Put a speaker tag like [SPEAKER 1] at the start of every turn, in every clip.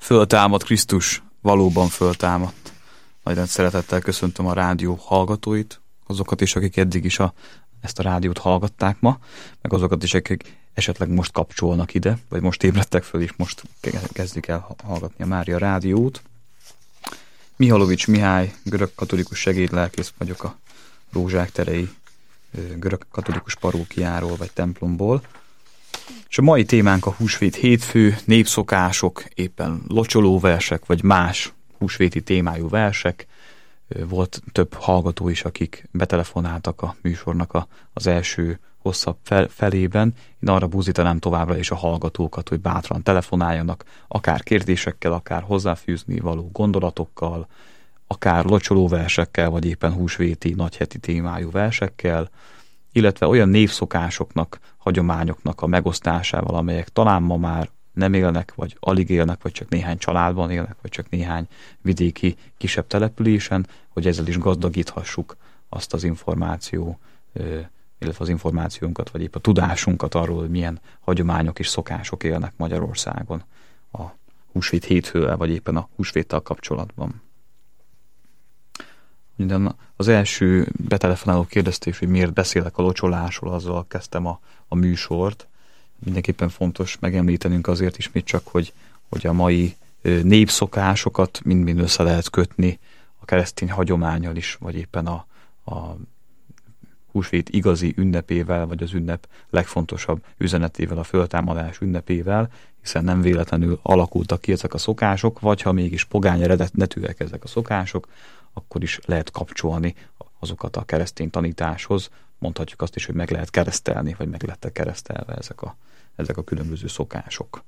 [SPEAKER 1] Föltámad Krisztus, valóban föltámadt. Nagy szeretettel köszöntöm a rádió hallgatóit, azokat is, akik eddig is ezt a rádiót hallgatták ma, meg azokat is, akik esetleg most kapcsolnak ide, vagy most ébredtek föl, és most kezdik el hallgatni a Mária rádiót. Mihalovics Mihály, görög-katolikus segédlelkész vagyok a Rózsák terei görög-katolikus parókiáról, vagy templomból. És a mai témánk a húsvét hétfő, népszokások, éppen locsolóversek, vagy más húsvéti témájú versek. Volt több hallgató is, akik betelefonáltak a műsornak az első hosszabb felében. Én arra buzdítanám továbbra is a hallgatókat, hogy bátran telefonáljanak, akár kérdésekkel, akár hozzáfűzni való gondolatokkal, akár locsolóversekkel, vagy éppen húsvéti, nagyheti témájú versekkel, illetve olyan névszokásoknak, hagyományoknak a megosztásával, amelyek talán ma már nem élnek, vagy alig élnek, vagy csak néhány családban élnek, vagy csak néhány vidéki kisebb településen, hogy ezzel is gazdagíthassuk azt az információ, illetve az információnkat, vagy épp a tudásunkat arról, hogy milyen hagyományok és szokások élnek Magyarországon a húsvét hétfővel, vagy éppen a húsvéttal kapcsolatban. Minden az első betelefonáló kérdezte, hogy miért beszélek a locsolásról, azzal kezdtem a műsort. Mindenképpen fontos megemlítenünk azért ismét csak, hogy a mai népszokásokat mind-mind össze lehet kötni a keresztény hagyománnyal is, vagy éppen a húsvét igazi ünnepével, vagy az ünnep legfontosabb üzenetével, a föltámadás ünnepével, hiszen nem véletlenül alakultak ki ezek a szokások, vagy ha mégis pogány eredetűek ezek a szokások, akkor is lehet kapcsolni azokat a keresztény tanításhoz. Mondhatjuk azt is, hogy meg lehet keresztelni, vagy meg lettek keresztelve ezek a különböző szokások.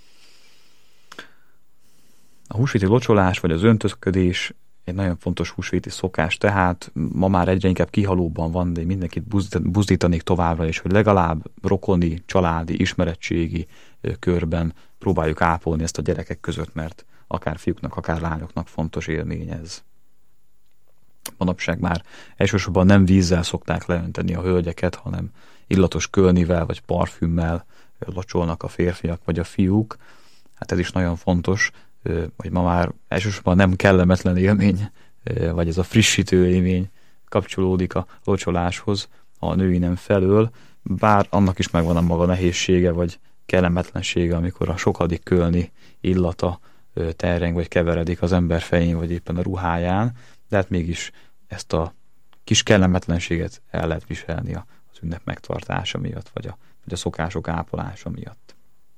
[SPEAKER 1] A húsvéti locsolás, vagy az öntözködés egy nagyon fontos húsvéti szokás, tehát ma már egyre inkább kihalóban van, de mindenkit buzdítanék továbbra is, hogy legalább rokoni, családi, ismeretségi körben próbáljuk ápolni ezt a gyerekek között, mert akár fiúknak, akár lányoknak fontos élmény ez. Manapság már elsősorban nem vízzel szokták leönteni a hölgyeket, hanem illatos kölnivel vagy parfümmel locsolnak a férfiak vagy a fiúk. Hát ez is nagyon fontos, hogy ma már elsősorban nem kellemetlen élmény, vagy ez a frissítő élmény kapcsolódik a locsoláshoz a női nem felől, bár annak is megvan a maga nehézsége, vagy kellemetlensége, amikor a sokadik kölni illata terreng, vagy keveredik az ember fején, vagy éppen a ruháján, de hát mégis ezt a kis kellemetlenséget el lehet viselni az ünnep megtartása miatt, vagy a szokások ápolása miatt.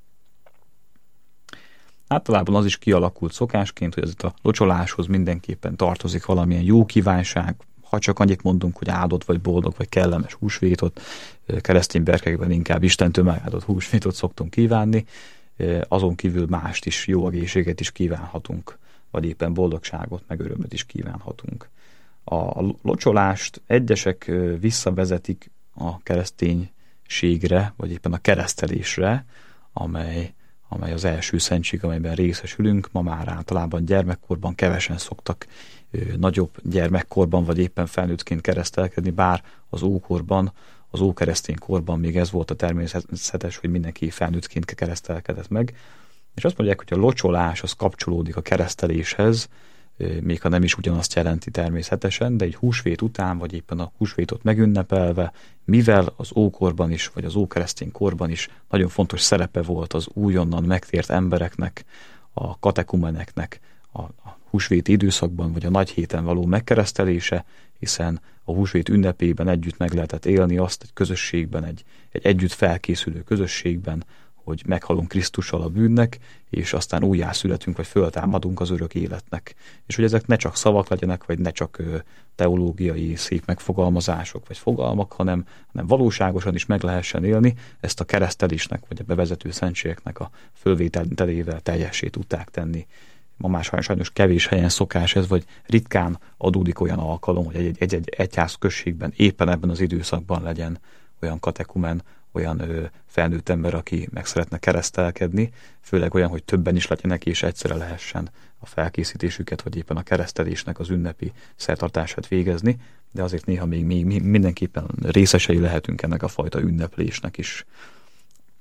[SPEAKER 1] Általában az is kialakult szokásként, hogy ez a locsoláshoz mindenképpen tartozik valamilyen jó kívánság, ha csak annyit mondunk, hogy áldott, vagy boldog, vagy kellemes húsvétot, keresztény berkekben inkább Istentől megáldott húsvétot szoktunk kívánni, azon kívül mást is, jó egészséget is kívánhatunk, vagy éppen boldogságot, meg örömöt is kívánhatunk. A locsolást egyesek visszavezetik a kereszténységre, vagy éppen a keresztelésre, amely az első szentség, amelyben részesülünk. Ma már általában gyermekkorban kevesen szoktak nagyobb gyermekkorban, vagy éppen felnőttként keresztelkedni, bár az ókorban, az ókeresztény korban még ez volt a természetes, hogy mindenki felnőttként keresztelkedett meg. És azt mondják, hogy a locsolás az kapcsolódik a kereszteléshez, még ha nem is ugyanazt jelenti természetesen, de egy húsvét után, vagy éppen a húsvétot megünnepelve, mivel az ókorban is, vagy az ókeresztény korban is nagyon fontos szerepe volt az újonnan megtért embereknek, a katekumeneknek a húsvéti időszakban, vagy a nagy héten való megkeresztelése, hiszen a húsvét ünnepében együtt meg lehetett élni azt egy közösségben, egy együtt felkészülő közösségben, hogy meghalunk Krisztussal a bűnnek, és aztán újjászületünk, vagy föltámadunk az örök életnek. És hogy ezek ne csak szavak legyenek, vagy ne csak teológiai szép megfogalmazások, vagy fogalmak, hanem valóságosan is meg lehessen élni, ezt a keresztelésnek, vagy a bevezető szentségeknek a fölvételével teljessé tudták tenni. Ma már sajnos kevés helyen szokás ez, vagy ritkán adódik olyan alkalom, hogy egy egyház községben éppen ebben az időszakban legyen olyan katekumen, olyan felnőtt ember, aki meg szeretne keresztelkedni, főleg olyan, hogy többen is legyenek, és egyszerre lehessen a felkészítésüket, vagy éppen a keresztelésnek az ünnepi szertartását végezni, de azért néha még mindenképpen részesei lehetünk ennek a fajta ünneplésnek is.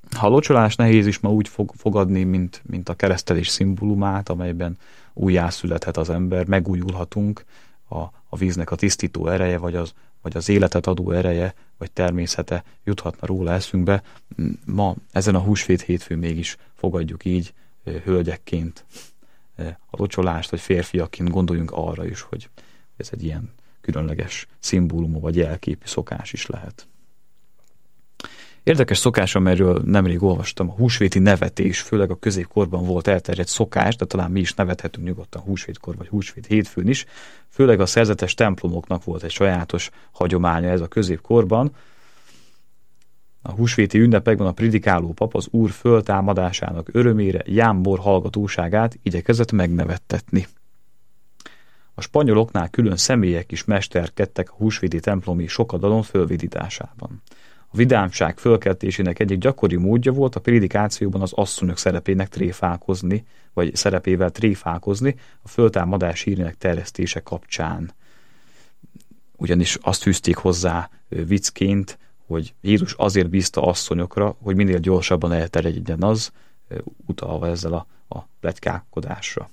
[SPEAKER 1] Ha a locsolás nehéz is ma úgy fogadni, mint a keresztelés szimbólumát, amelyben újjászülethet az ember, megújulhatunk, a víznek a tisztító ereje, vagy az életet adó ereje, vagy természete juthatna róla eszünkbe. Ma ezen a húsvét hétfőn mégis fogadjuk így hölgyekként a locsolást, vagy férfiakként gondoljunk arra is, hogy ez egy ilyen különleges szimbólum, vagy jelképű szokás is lehet. Érdekes szokás, amelyről nemrég olvastam, a húsvéti nevetés, főleg a középkorban volt elterjedt szokás, de talán mi is nevethetünk nyugodtan húsvétkor vagy húsvét hétfőn is. Főleg a szerzetes templomoknak volt egy sajátos hagyománya ez a középkorban. A húsvéti ünnepekben a predikáló pap az Úr föltámadásának örömére jámbor hallgatóságát igyekezett megnevettetni. A spanyoloknál külön személyek is mesterkedtek a húsvéti templomi sokadalom fölvidításában. A vidámság fölkeltésének egyik gyakori módja volt a prédikációban az asszonyok szerepével tréfálkozni a föltámadás hírének terjesztése kapcsán. Ugyanis azt fűzték hozzá viccként, hogy Jézus azért bízta asszonyokra, hogy minél gyorsabban elterjedjen az, utalva ezzel a pletykálkodásra.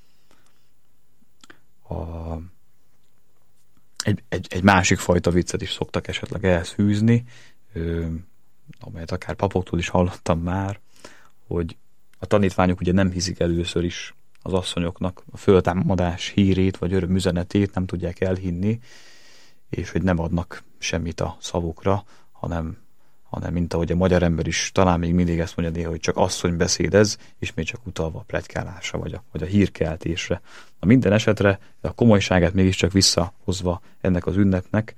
[SPEAKER 1] Egy másik fajta viccet is szoktak esetleg ehhez fűzni, amelyet akár papoktól is hallottam már, hogy a tanítványok ugye nem hiszik először is az asszonyoknak a föltámadás hírét vagy örömüzenetét, nem tudják elhinni, és hogy nem adnak semmit a szavukra, hanem mint ahogy a magyar ember is talán még mindig ezt mondja néha, hogy csak asszony beszédez, és még csak utalva a pletykálásra, vagy a hírkeltésre. A minden esetre a komolyságát mégiscsak visszahozva ennek az ünnepnek,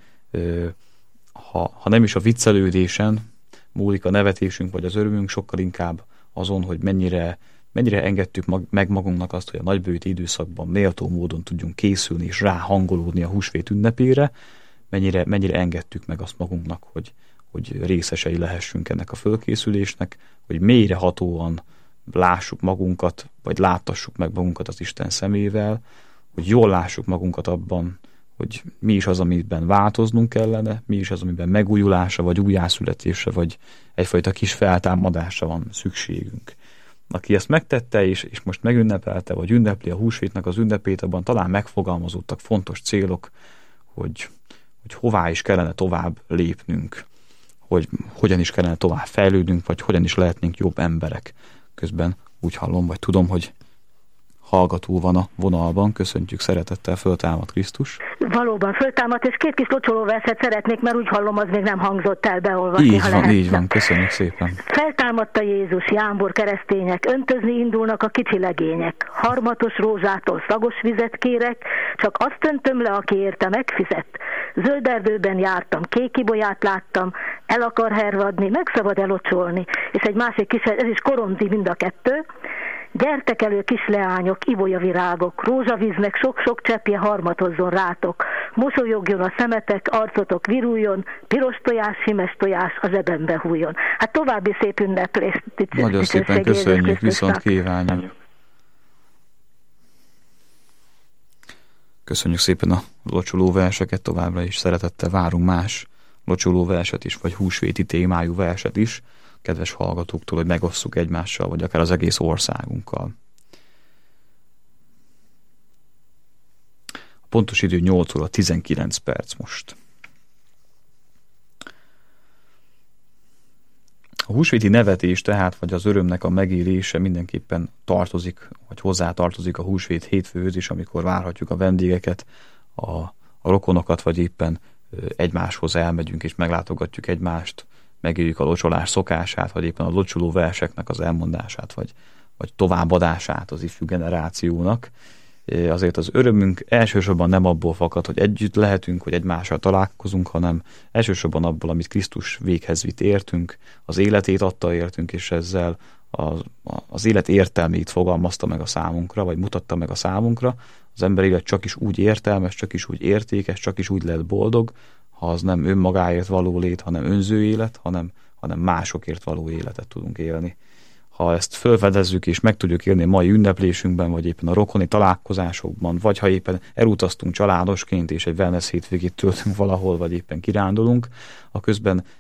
[SPEAKER 1] ha nem is a viccelődésen múlik a nevetésünk vagy az örömünk, sokkal inkább azon, hogy mennyire engedtük meg magunknak azt, hogy a nagybőti időszakban méltó módon tudjunk készülni és ráhangolódni a húsvét ünnepére, mennyire engedtük meg azt magunknak, hogy részesei lehessünk ennek a fölkészülésnek, hogy mélyrehatóan lássuk magunkat, vagy láttassuk meg magunkat az Isten szemével, hogy jól lássuk magunkat abban, hogy mi is az, amiben változnunk kellene, mi is az, amiben megújulásra, vagy újjászületésre, vagy egyfajta kis feltámadásra van szükségünk. Aki ezt megtette, és most megünnepelte, vagy ünnepli a húsvétnek az ünnepét, abban talán megfogalmazódtak fontos célok, hogy hová is kellene tovább lépnünk, hogy hogyan is kellene tovább fejlődnünk, vagy hogyan is lehetnénk jobb emberek. Közben úgy hallom, vagy tudom, hogy hallgató van a vonalban. Köszöntjük szeretettel, föltámad Krisztus.
[SPEAKER 2] Valóban föltámad, és 2 kis locsolóverset szeretnék, mert úgy hallom, az még nem hangzott el beolvasni.
[SPEAKER 1] Így van, köszönjük szépen.
[SPEAKER 2] Feltámadta Jézus, jámbor keresztények, öntözni indulnak a kicsi legények. Harmatos rózsától szagos vizet kérek, csak azt öntöm le, aki érte megfizet. Zöld erdőben jártam, kék ibolyát láttam, el akar hervadni, meg szabad elocsolni. És egy másik kis, ez is koromzi mind a 2. Gyertek elő, kis leányok, ibolyavirágok, rózsavíznek sok-sok cseppje harmatozzon rátok. Mosolyogjon a szemetek, arcotok viruljon, piros tojás, simes tojás a zsebembe hújjon. Hát további szép ünneplést.
[SPEAKER 1] Nagyon szépen köszönjük, viszont kívánjuk. Köszönjük szépen a locsoló verseket, továbbra is szeretettel várunk más locsoló verset is, vagy húsvéti témájú verset is, kedves hallgatóktól, hogy megosszuk egymással, vagy akár az egész országunkkal. A pontos idő 8 óra 19 perc most. A húsvéti nevetés tehát, vagy az örömnek a megélése mindenképpen tartozik, vagy hozzátartozik a húsvét hétfőhöz is, amikor várhatjuk a vendégeket, a rokonokat, vagy éppen egymáshoz elmegyünk és meglátogatjuk egymást, megéljük a locsolás szokását, vagy éppen a locsoló verseknek az elmondását, vagy továbbadását az ifjú generációnak. Azért az örömünk elsősorban nem abból fakad, hogy együtt lehetünk, hogy egymással találkozunk, hanem elsősorban abból, amit Krisztus véghez vitt értünk, az életét adta értünk, és ezzel az élet értelmét fogalmazta meg a számunkra, vagy mutatta meg a számunkra. Az ember élet csak is úgy értelmes, csak is úgy értékes, csak is úgy lehet boldog, ha az nem önmagáért való lét, hanem önző élet, hanem másokért való életet tudunk élni. Ha ezt felfedezzük és meg tudjuk élni a mai ünneplésünkben, vagy éppen a rokoni találkozásokban, vagy ha éppen elutaztunk családosként, és egy wellness hétvégét töltünk valahol, vagy éppen kirándulunk, a közben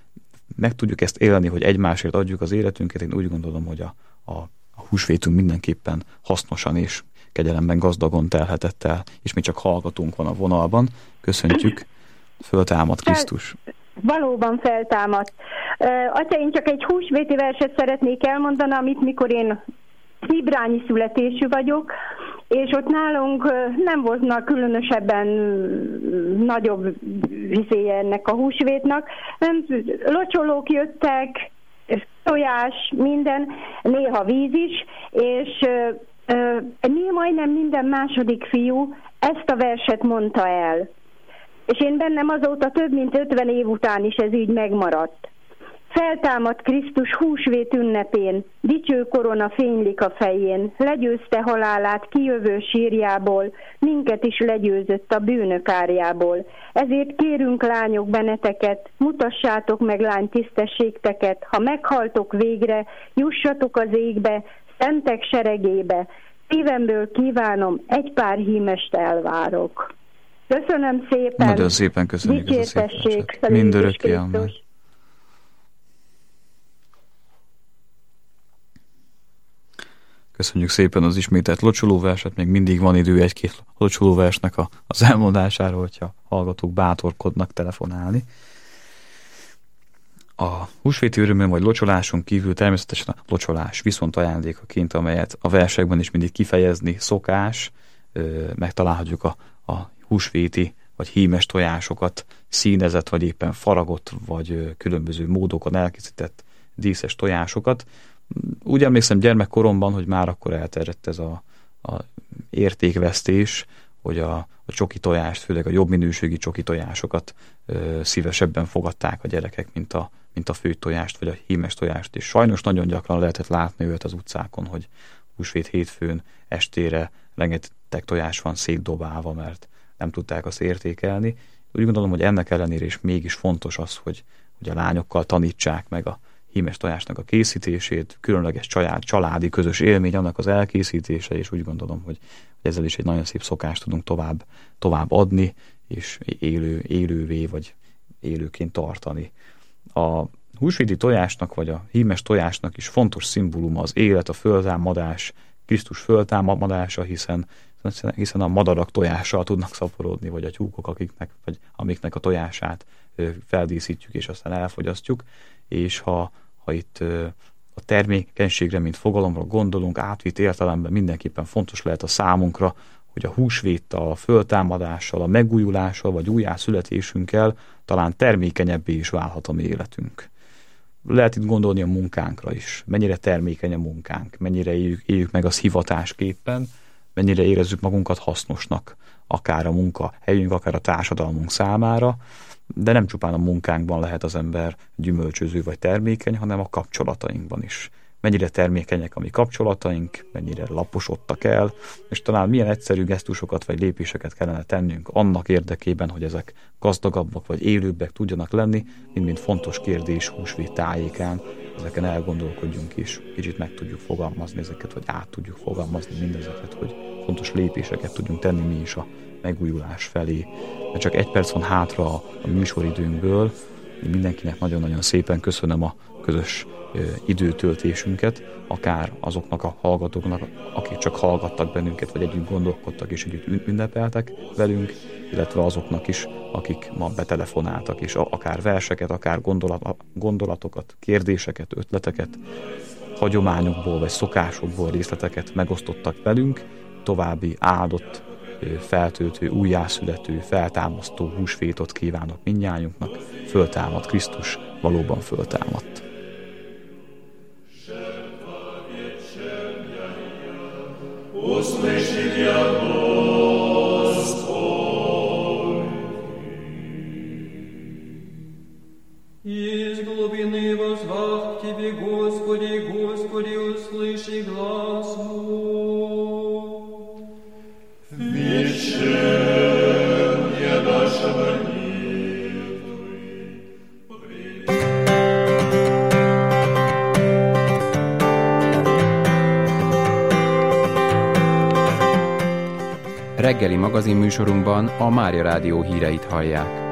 [SPEAKER 1] meg tudjuk ezt élni, hogy egymásért adjuk az életünket. Én úgy gondolom, hogy a húsvétünk mindenképpen hasznosan és kegyelemben gazdagon telhetett el, és mi csak hallgatunk van a vonalban. Köszöntjük, föltámad Krisztus.
[SPEAKER 3] Valóban feltámadt. Atya, én csak egy húsvéti verset szeretnék elmondani, amit mikor én hibrányi születésű vagyok, és ott nálunk nem voltnak különösebben nagyobb vizéje ennek a húsvétnak. Locsolók jöttek, tojás, minden, néha víz is, és majdnem minden második fiú ezt a verset mondta el. És én bennem azóta több mint 50 év után is ez így megmaradt. Feltámadt Krisztus húsvét ünnepén, dicső korona fénylik a fején, legyőzte halálát kijövő sírjából, minket is legyőzött a bűnök árjából. Ezért kérünk lányok benneteket, mutassátok meg lány tisztességteket, ha meghaltok végre, jussatok az égbe, szentek seregébe, szívemből kívánom, egy pár hímest elvárok. Köszönöm szépen.
[SPEAKER 1] Nagyon szépen köszönjük ez a szép verset. Mindörökké, amen. Köszönjük szépen az ismételt locsolóverset, még mindig van idő egy-két locsolóversnek az elmondására, hogyha hallgatók bátorkodnak telefonálni. A húsvéti örömön vagy locsoláson kívül természetesen a locsolás viszont ajándékaként, amelyet a versekben is mindig kifejezni szokás, megtalálhatjuk a húsvéti vagy hímes tojásokat, színezett vagy éppen faragott vagy különböző módokon elkészített díszes tojásokat. Úgy emlékszem gyermekkoromban, hogy már akkor elterjedt ez a értékvesztés, hogy a csoki tojást, főleg a jobb minőségi csoki tojásokat szívesebben fogadták a gyerekek, mint a főtt tojást, vagy a hímes tojást. És sajnos nagyon gyakran lehetett látni őt az utcákon, hogy húsvét hétfőn estére rengeteg tojás van szétdobálva, mert nem tudták azt értékelni. Úgy gondolom, hogy ennek ellenére is mégis fontos az, hogy a lányokkal tanítsák meg a hímes tojásnak a készítését, különleges családi közös élmény annak az elkészítése, és úgy gondolom, hogy ezzel is egy nagyon szép szokást tudunk tovább adni, és élővé vagy élőként tartani. A húsvéti tojásnak, vagy a hímes tojásnak is fontos szimbóluma az élet, a föltámadás, Krisztus föltámadása, hiszen a madarak tojással tudnak szaporodni, vagy a tyúkok, amiknek a tojását feldíszítjük, és aztán elfogyasztjuk, és ha itt a termékenységre, mint fogalomra gondolunk, átvitt értelemben mindenképpen fontos lehet a számunkra, hogy a húsvéttal, a föltámadással, a megújulással, vagy újjászületésünkkel talán termékenyebbé is válhat a mi életünk. Lehet itt gondolni a munkánkra is. Mennyire termékeny a munkánk, mennyire éljük meg azt hivatásképpen, mennyire érezzük magunkat hasznosnak, akár a munkahelyünk, akár a társadalmunk számára, de nem csupán a munkánkban lehet az ember gyümölcsöző vagy termékeny, hanem a kapcsolatainkban is. Mennyire termékenyek a mi kapcsolataink, mennyire laposodtak el, és talán milyen egyszerű gesztusokat vagy lépéseket kellene tennünk annak érdekében, hogy ezek gazdagabbak vagy élőbbek tudjanak lenni, mint fontos kérdés húsvét tájékán. Ezeken elgondolkodjunk és kicsit meg tudjuk fogalmazni ezeket, vagy át tudjuk fogalmazni mindezeket, hogy fontos lépéseket tudjunk tenni mi is a megújulás felé. Mert csak egy perc van hátra a műsoridőnkből. Én mindenkinek nagyon-nagyon szépen köszönöm a közös időtöltésünket, akár azoknak a hallgatóknak, akik csak hallgattak bennünket, vagy együtt gondolkodtak és együtt ünnepeltek velünk, illetve azoknak is, akik ma betelefonáltak, és akár verseket, akár gondolatokat, kérdéseket, ötleteket, hagyományokból vagy szokásokból részleteket megosztottak velünk. További áldott, feltöltő, újjászülető, feltámasztó húsvétot kívánok mindnyájunknak. Föltámad Krisztus, valóban föltámadt.
[SPEAKER 4] Из глубины возвах к Тебе, Господи, Господи, услыши глас мой. Вечерня нашего
[SPEAKER 5] Reggeli magazinműsorunkban a Mária Rádió híreit hallják.